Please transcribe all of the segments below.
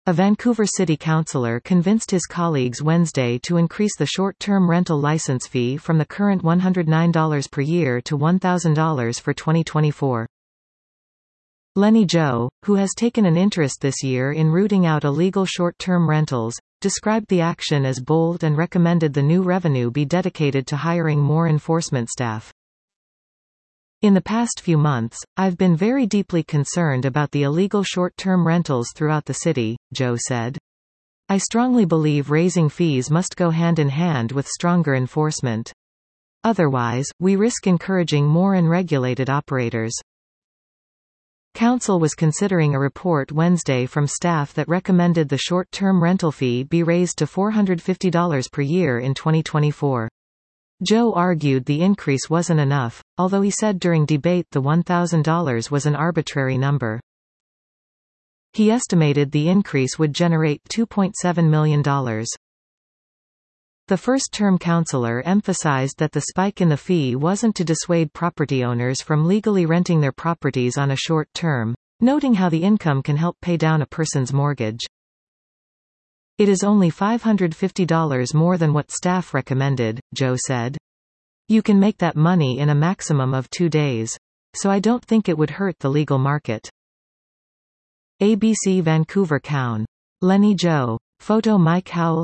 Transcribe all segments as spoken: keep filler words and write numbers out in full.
A Vancouver City Councillor convinced his colleagues Wednesday to increase the short-term rental license fee from the current one hundred nine dollars per year to one thousand dollars for twenty twenty-four. Lenny Zhou, who has taken an interest this year in rooting out illegal short-term rentals, described the action as bold and recommended the new revenue be dedicated to hiring more enforcement staff. In the past few months, I've been very deeply concerned about the illegal short-term rentals throughout the city, Zhou said. I strongly believe raising fees must go hand in hand with stronger enforcement. Otherwise, we risk encouraging more unregulated operators. Council was considering a report Wednesday from staff that recommended the short-term rental fee be raised to four hundred fifty dollars per year in twenty twenty-four. Zhou argued the increase wasn't enough, although he said during debate the one thousand dollars was an arbitrary number. He estimated the increase would generate two point seven million dollars. The first-term councillor emphasized that the spike in the fee wasn't to dissuade property owners from legally renting their properties on a short term, noting how the income can help pay down a person's mortgage. It is only five hundred fifty dollars more than what staff recommended, Zhou said. You can make that money in a maximum of two days. So I don't think it would hurt the legal market. A B C Vancouver Cown. Lenny Zhou. Photo Mike Howell.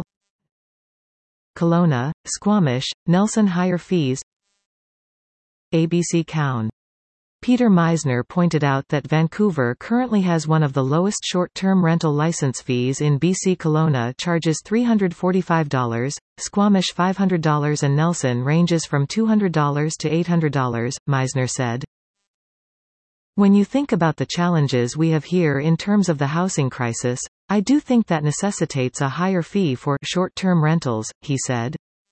Kelowna, Squamish, Nelson higher fees. A B C Cown. Peter Meisner pointed out that Vancouver currently has one of the lowest short-term rental license fees in B C. Kelowna charges three hundred forty-five dollars, Squamish five hundred dollars and Nelson ranges from two hundred dollars to eight hundred dollars, Meisner said. When you think about the challenges we have here in terms of the housing crisis, I do think that necessitates a higher fee for short-term rentals, he said.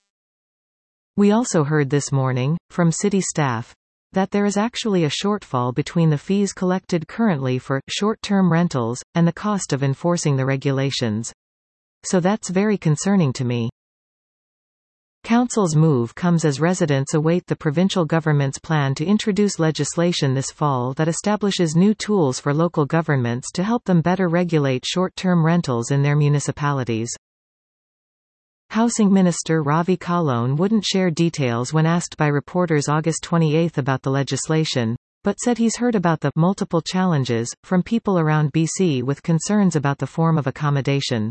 We also heard this morning, from city staff, that there is actually a shortfall between the fees collected currently for short-term rentals and the cost of enforcing the regulations. So that's very concerning to me. Council's move comes as residents await the provincial government's plan to introduce legislation this fall that establishes new tools for local governments to help them better regulate short-term rentals in their municipalities. Housing Minister Ravi Kahlon wouldn't share details when asked by reporters August twenty-eighth about the legislation, but said he's heard about the multiple challenges from people around B C with concerns about the form of accommodation.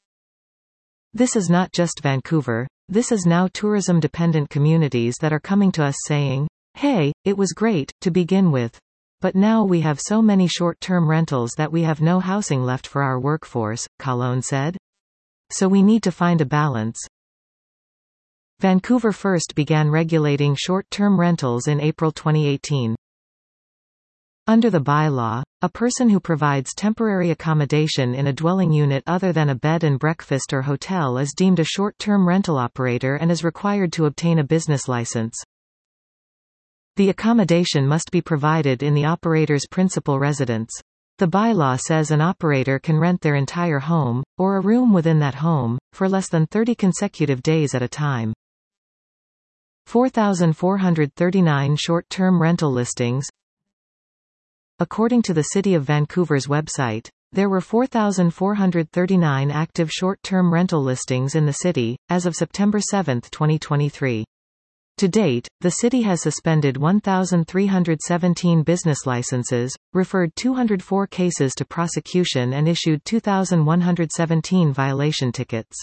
This is not just Vancouver, this is now tourism-dependent communities that are coming to us saying, hey, it was great, to begin with. But now we have so many short-term rentals that we have no housing left for our workforce, Kahlon said. So we need to find a balance. Vancouver first began regulating short-term rentals in April twenty eighteen. Under the bylaw, a person who provides temporary accommodation in a dwelling unit other than a bed and breakfast or hotel is deemed a short-term rental operator and is required to obtain a business license. The accommodation must be provided in the operator's principal residence. The bylaw says an operator can rent their entire home, or a room within that home, for less than thirty consecutive days at a time. four thousand four hundred thirty-nine short-term rental listings. According to the City of Vancouver's website, there were four thousand four hundred thirty-nine active short-term rental listings in the city, as of September seventh twenty twenty-three. To date, the city has suspended one thousand three hundred seventeen business licenses, referred two hundred four cases to prosecution and issued two thousand one hundred seventeen violation tickets.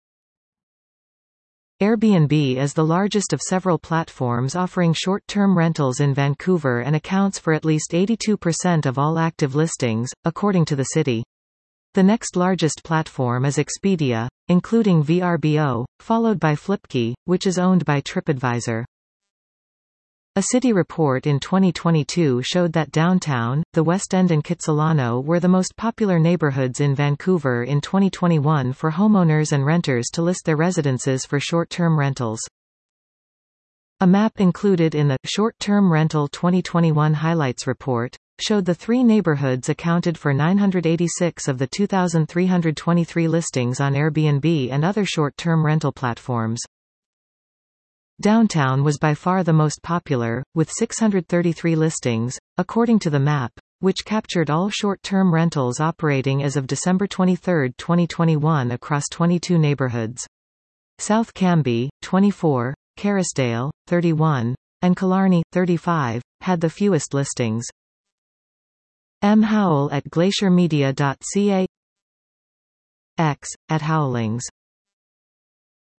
Airbnb is the largest of several platforms offering short-term rentals in Vancouver and accounts for at least eighty-two percent of all active listings, according to the city. The next largest platform is Expedia, including V R B O, followed by Flipkey, which is owned by TripAdvisor. A city report in twenty twenty-two showed that downtown, the West End and Kitsilano were the most popular neighborhoods in Vancouver in twenty twenty-one for homeowners and renters to list their residences for short-term rentals. A map included in the Short-Term Rental twenty twenty-one Highlights report showed the three neighborhoods accounted for nine hundred eighty-six of the two thousand three hundred twenty-three listings on Airbnb and other short-term rental platforms. Downtown was by far the most popular, with six hundred thirty-three listings, according to the map, which captured all short-term rentals operating as of December twenty-third, twenty twenty-one across twenty-two neighborhoods. South Canby, twenty-four, Kerrisdale, thirty-one, and Killarney, thirty-five, had the fewest listings. M. Howell at glacier media dot c a. X, at Howlings.